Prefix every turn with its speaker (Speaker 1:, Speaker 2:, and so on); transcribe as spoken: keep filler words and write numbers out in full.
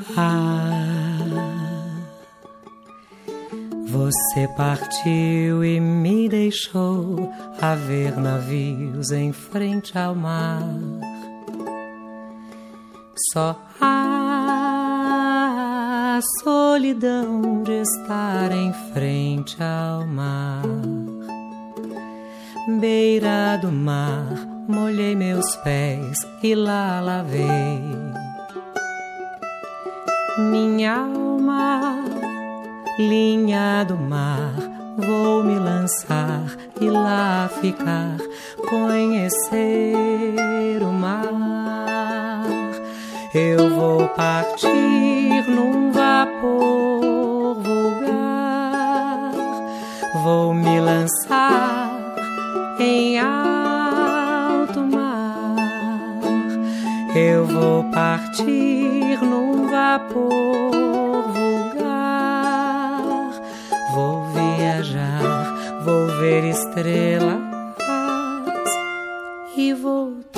Speaker 1: Ah, você partiu e me deixou a ver navios em frente ao mar. Só a solidão de estar em frente ao mar. Beira do mar, molhei meus pés e lá lavei. Minha alma, linha do mar, vou me lançar e lá ficar, conhecer o mar. Eu vou partir num vapor vulgar, vou me lançar em alto mar. Eu vou partir num vapor vulgar, vou viajar, vou ver estrelas e voltar.